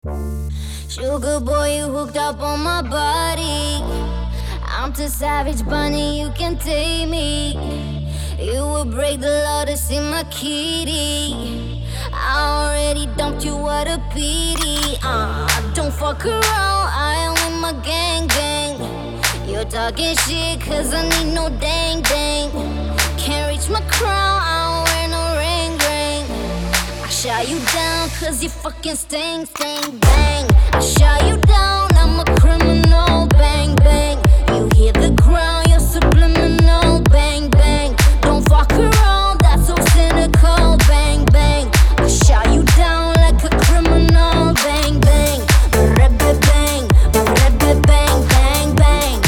Sugar boy, you hooked up on my body. I'm too savage, bunny, you can take me. You would break the law to see my kitty. I already dumped you, what a pity. Don't fuck around, I am with my gang. You're talking shit, cause I need no dang. Can't reach my crown, I don't wear no ring. I shot you down, cause you fucking stink, bang. I shot you down, I'm a criminal, bang. You hit the ground, you're subliminal, bang. Don't fuck around, that's so cynical, bang. I shot you down like a criminal, bang. Bang, bang, bang, bang, bang, bang.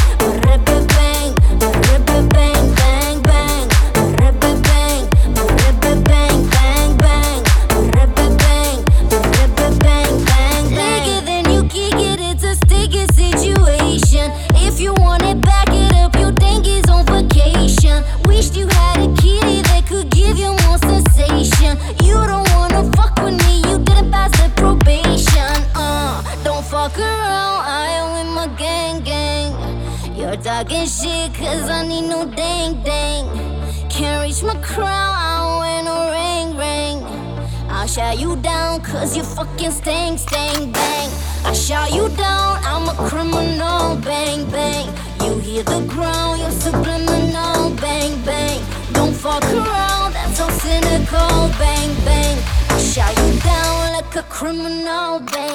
If you want it, back it up, your dang is on vacation. Wished you had a kitty that could give you more sensation. You don't wanna fuck with me, you didn't pass the probation. Don't fuck around, I am with my gang. You're talking shit, cause I need no dang. Can't reach my crown, I don't wear no ring. I'll shut you down, cause you fucking stink, bang. I shot you down, I'm a criminal, bang. You hit the ground, you're subliminal, bang. Don't fuck around, that's so cynical, bang. I shot you down like a criminal, bang.